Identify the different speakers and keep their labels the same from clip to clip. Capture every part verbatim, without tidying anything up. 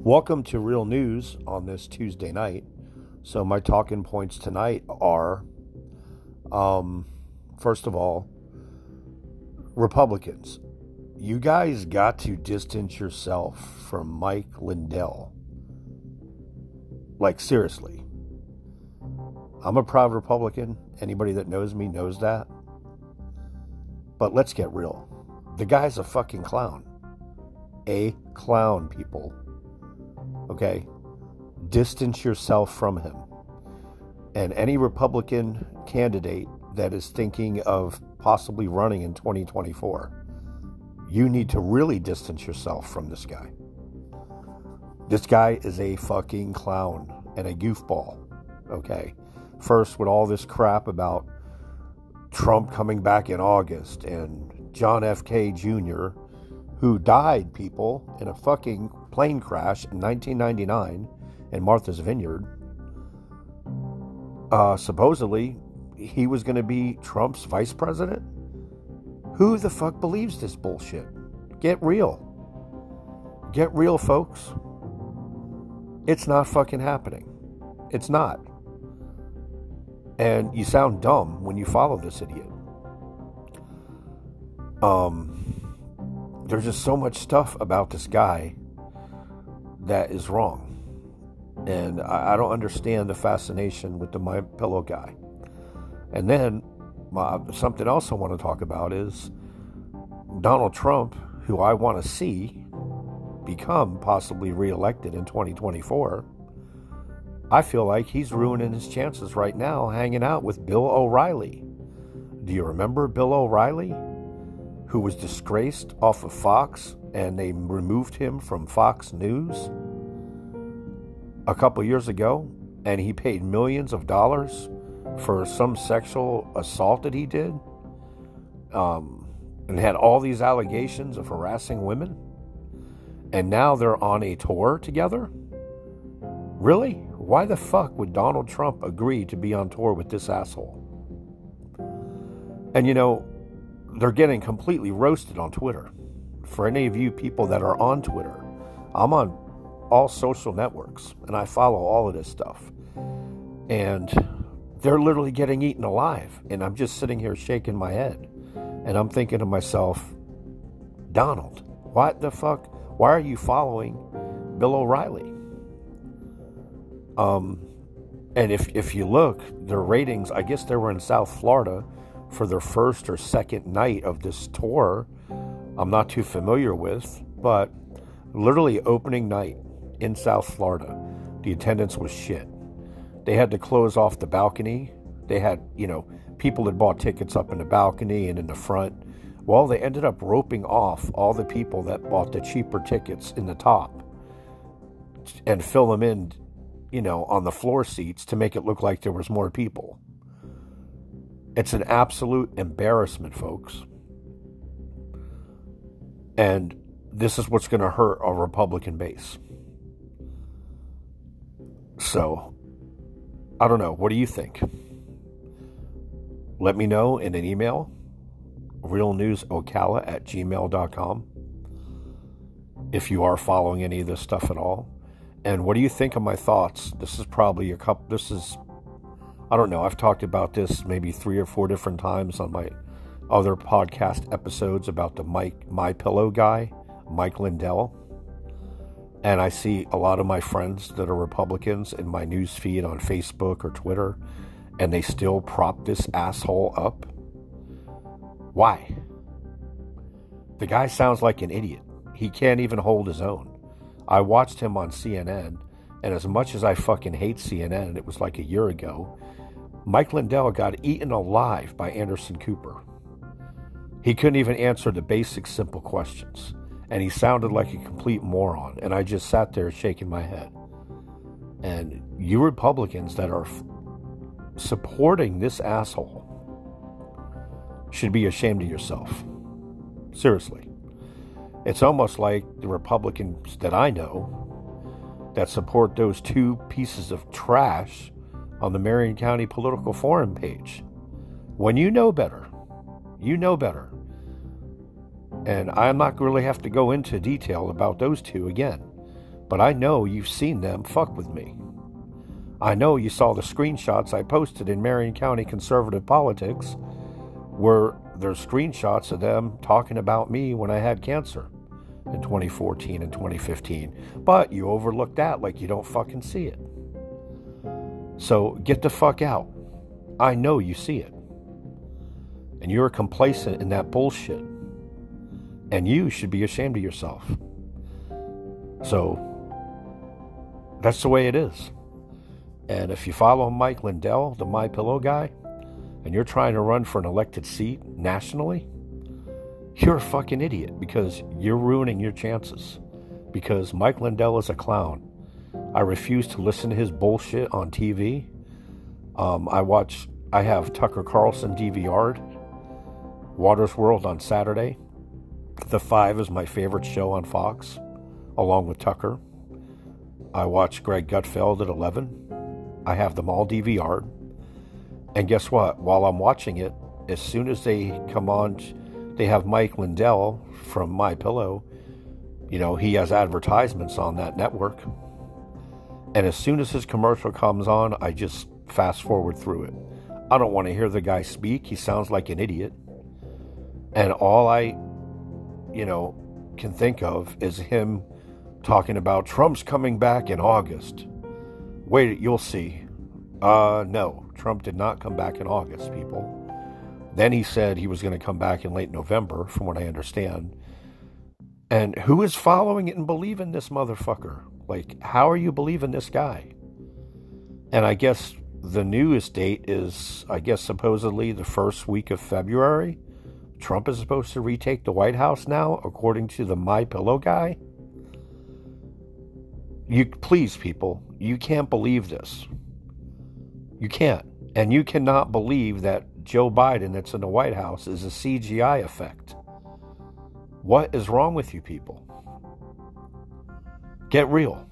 Speaker 1: Welcome to Real News on this Tuesday night. So my talking points tonight are, um, first of all, Republicans. You guys got to distance yourself from Mike Lindell. Like, seriously. I'm a proud Republican. Anybody that knows me knows that. But let's get real. The guy's a fucking clown. A clown, people. Okay? Distance yourself from him. And any Republican candidate that is thinking of possibly running in twenty twenty-four, you need to really distance yourself from this guy. This guy is a fucking clown and a goofball. Okay? First, with all this crap about Trump coming back in August and John F. K. Junior, who died, people, in a fucking plane crash in nineteen ninety-nine in Martha's Vineyard. Uh, supposedly, he was going to be Trump's vice president. Who the fuck believes this bullshit? Get real. Get real, folks. It's not fucking happening. It's not. And you sound dumb when you follow this idiot. Um, there's just so much stuff about this guy that is wrong. And I, I don't understand the fascination with the My Pillow guy. And then, uh, something else I want to talk about is Donald Trump, who I want to see become possibly reelected in twenty twenty-four. I feel like he's ruining his chances right now hanging out with Bill O'Reilly. Do you remember Bill O'Reilly, who was disgraced off of Fox and they removed him from Fox News a couple years ago, and he paid millions of dollars for some sexual assault that he did, um, and had all these allegations of harassing women, and now they're on a tour together? Really? Why the fuck would Donald Trump agree to be on tour with this asshole? And you know, they're getting completely roasted on Twitter. For any of you people that are on Twitter, I'm on all social networks and I follow all of this stuff. And they're literally getting eaten alive. And I'm just sitting here shaking my head. And I'm thinking to myself, Donald, what the fuck? Why are you following Bill O'Reilly? Um, and if if you look, their ratings, I guess they were in South Florida for their first or second night of this tour. I'm not too familiar with, but literally opening night in South Florida, the attendance was shit. They had to close off the balcony. They had, you know, people that bought tickets up in the balcony and in the front. Well, they ended up roping off all the people that bought the cheaper tickets in the top and fill them in, you know, on the floor seats to make it look like there was more people. It's an absolute embarrassment, folks. And this is what's going to hurt our Republican base. So, I don't know. What do you think? Let me know in an email, realnewsocala at gmail dot com, if you are following any of this stuff at all. And what do you think of my thoughts? This is probably a couple, this is, I don't know, I've talked about this maybe three or four different times on my other podcast episodes about the Mike, My Pillow guy, Mike Lindell. And I see a lot of my friends that are Republicans in my news feed on Facebook or Twitter, and they still prop this asshole up. Why? The guy sounds like an idiot. He can't even hold his own. I watched him on C N N, and as much as I fucking hate C N N, and it was like a year ago, Mike Lindell got eaten alive by Anderson Cooper. He couldn't even answer the basic, simple questions, and he sounded like a complete moron, and I just sat there shaking my head. And you Republicans that are f- supporting this asshole should be ashamed of yourself. Seriously. It's almost like the Republicans that I know that support those two pieces of trash on the Marion County Political Forum page. When you know better, you know better. And I'm not really have to go into detail about those two again. But I know you've seen them fuck with me. I know you saw the screenshots I posted in Marion County Conservative Politics, where there's screenshots of them talking about me when I had cancer in twenty fourteen and twenty fifteen. But you overlook that like you don't fucking see it. So get the fuck out. I know you see it. And you're complacent in that bullshit. And you should be ashamed of yourself. So that's the way it is. And if you follow Mike Lindell, the MyPillow guy, and you're trying to run for an elected seat nationally, you're a fucking idiot because you're ruining your chances. Because Mike Lindell is a clown. I refuse to listen to his bullshit on T V. Um, I watch, I have Tucker Carlson D V R'd, Water's World on Saturday. The Five is my favorite show on Fox, along with Tucker. I watch Greg Gutfeld at eleven. I have them all D V R'd. And guess what? While I'm watching it, as soon as they come on, they have Mike Lindell from MyPillow. You know, he has advertisements on that network. And as soon as his commercial comes on, I just fast forward through it. I don't want to hear the guy speak. He sounds like an idiot. And all I, you know, can think of is him talking about Trump's coming back in August. Wait, you'll see. Uh, no, Trump did not come back in August, people. Then he said he was going to come back in late November, from what I understand. And who is following it and believing this motherfucker? Like, how are you believing this guy? And I guess the newest date is, I guess, supposedly the first week of February. Trump is supposed to retake the White House now, according to the MyPillow guy. You, please, people, you can't believe this. You can't. And you cannot believe that Joe Biden that's in the White House is a C G I effect. What is wrong with you people? Get real.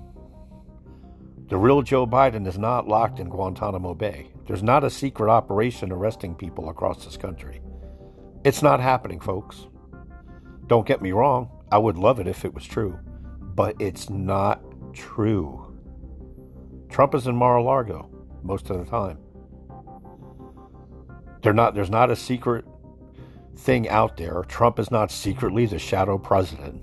Speaker 1: The real Joe Biden is not locked in Guantanamo Bay. There's not a secret operation arresting people across this country. It's not happening, folks. Don't get me wrong. I would love it if it was true. But it's not true. Trump is in Mar-a-Lago most of the time. They're not, there's not a secret thing out there. Trump is not secretly the shadow president.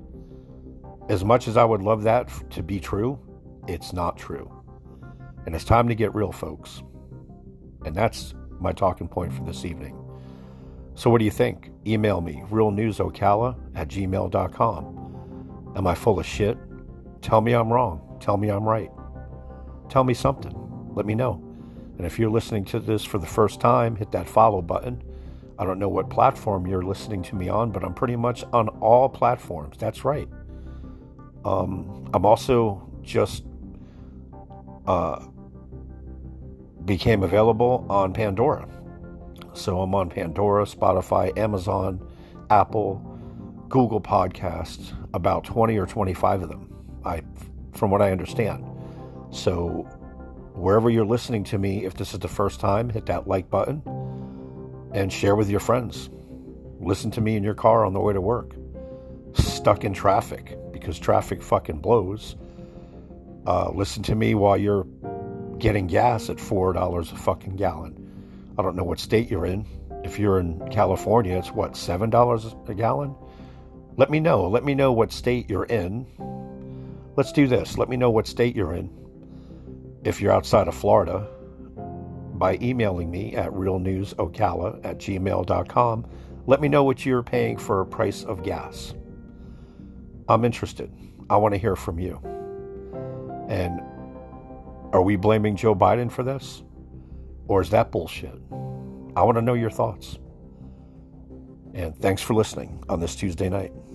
Speaker 1: As much as I would love that to be true, it's not true. And it's time to get real, folks. And that's my talking point for this evening. So what do you think? Email me, realnewsocala at gmail dot com. Am I full of shit? Tell me I'm wrong. Tell me I'm right. Tell me something. Let me know. And if you're listening to this for the first time, hit that follow button. I don't know what platform you're listening to me on, but I'm pretty much on all platforms. That's right. Um, I'm also just uh, became available on Pandora. So I'm on Pandora, Spotify, Amazon, Apple, Google Podcasts, about twenty or twenty-five of them, I, from what I understand. So wherever you're listening to me, if this is the first time, hit that like button and share with your friends. Listen to me in your car on the way to work. Stuck in traffic because traffic fucking blows. Uh, listen to me while you're getting gas at four dollars a fucking gallon. I don't know what state you're in. If you're in California, it's what, seven dollars a gallon? Let me know. Let me know what state you're in. Let's do this. Let me know what state you're in. If you're outside of Florida, by emailing me at realnewsocala at gmail dot com. Let me know what you're paying for a price of gas. I'm interested. I want to hear from you. And are we blaming Joe Biden for this? Or is that bullshit? I want to know your thoughts. And thanks for listening on this Tuesday night.